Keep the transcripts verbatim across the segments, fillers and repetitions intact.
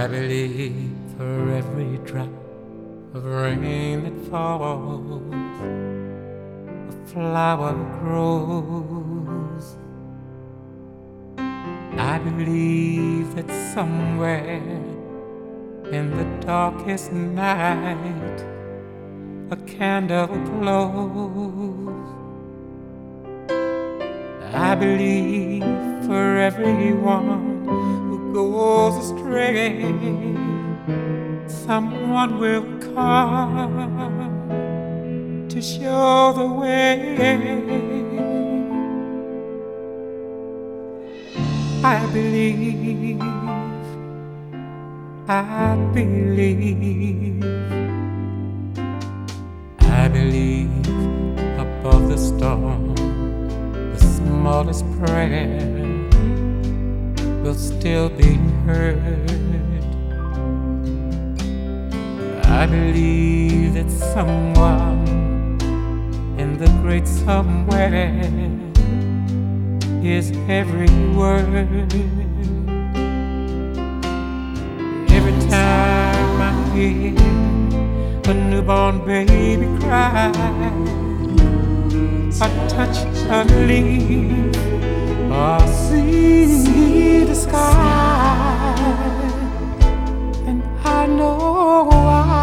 believe for every drop of rain that falls, a flower grows. I believe that somewhere in the darkest night a candle glows. I believe for everyone who goes astray, someone will come to show the way. I believe, I believe, I believe above the storm, the smallest prayer will still be heard. I believe that someone in the great somewhere is every word. Every time I hear a newborn baby cry, I touch a leaf or see the sky, and I know why.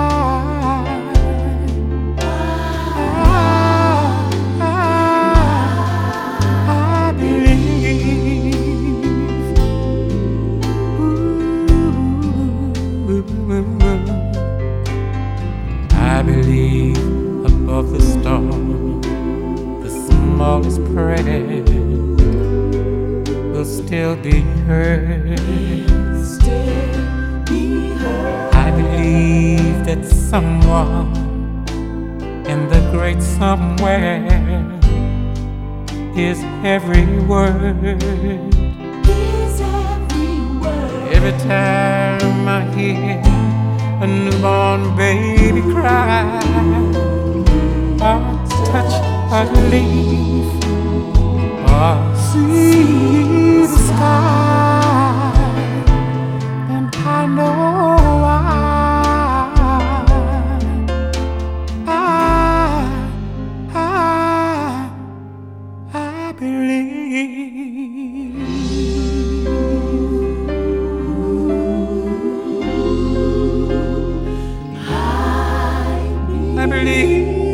I believe above the storm, the smallest prayer will still be heard. I believe that someone in the great somewhere is every word. Every time I hear a newborn baby cry, or touch a leaf, or see the sky, and I know why. I, I, I believe. I believe.